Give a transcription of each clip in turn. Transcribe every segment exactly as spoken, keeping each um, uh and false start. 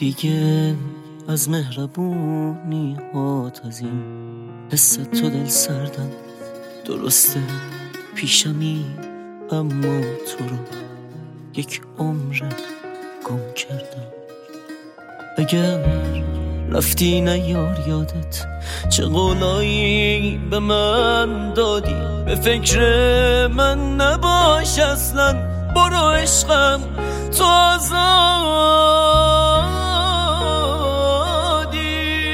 دیگه از مهربونی هات از این حس تو دل سردم. درسته پیشمی اما تو رو یک عمر گم کردم. اگر رفتی نیار یادت چه قولایی به من دادی، به فکر من نباش اصلا، برو عشقم تو آزادی.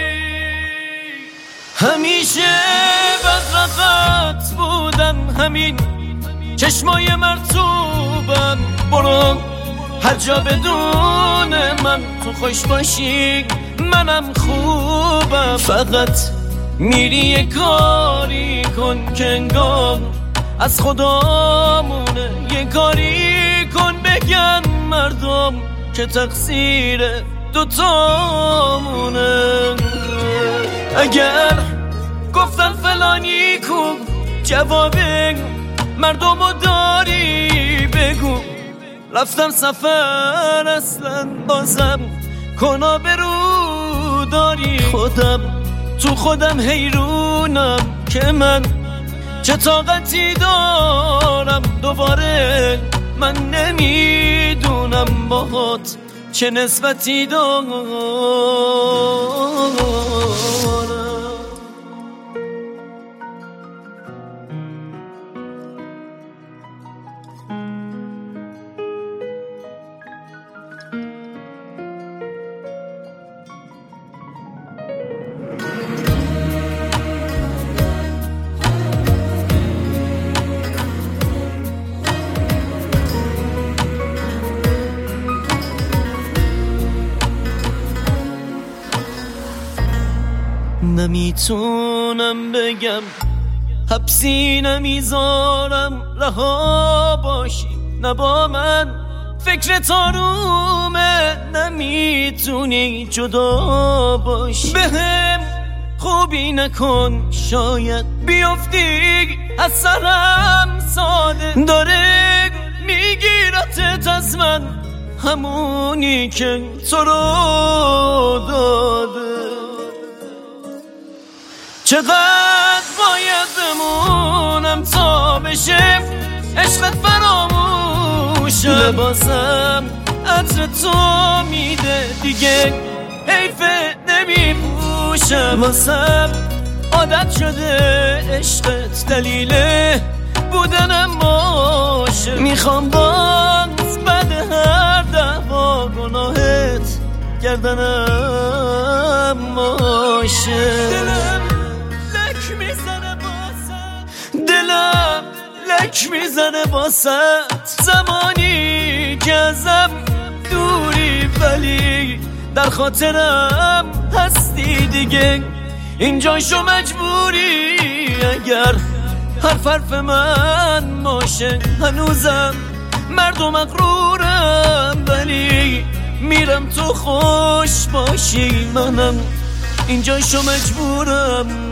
همیشه بدرقت بودم همین چشمای مرطوبم، برو هر جا بدون من تو خوش باشی منم خوبم. فقط میری یه کاری کن که انگار از خدامونه، یه کاری کن بگن مردم که تقصیر دوتامونه. اگر گفتن فلانی کو جواب مردمو داری بگو، رفتم سفر اصلا بازم کنا برو داری. خودم تو خودم حیرونم که من چه طاقتی دارم، دوباره من نمیدونم باهات چه نسبتی دارم. نمیتونم بگم حبسی نمیذارم رها باشی، نه با من فکر تارومه، نمیتونی جدا باشی. بهم خوبی نکن شاید بیفتی از سرم ساده، داره میگیرتت از من همونی که تو رو داده. چقدر باید بمونم تا بشه عشقت فراموشم، لباسم عطر تو میده دیگه حیفه نمیپوشم. واسم عادت شده عشقت دلیل بودنم باشه، میخوام باز بعد هر دعوا گناهت گردنم باشه. دلم لک میزنه باست زمانی که ازم دوری، ولی در خاطرم هستی دیگه اینجاشو مجبوری. اگر حرف حرف من باشه هنوزم مرد و مغرورم، ولی میرم تو خوش باشی منم اینجاشو مجبورم.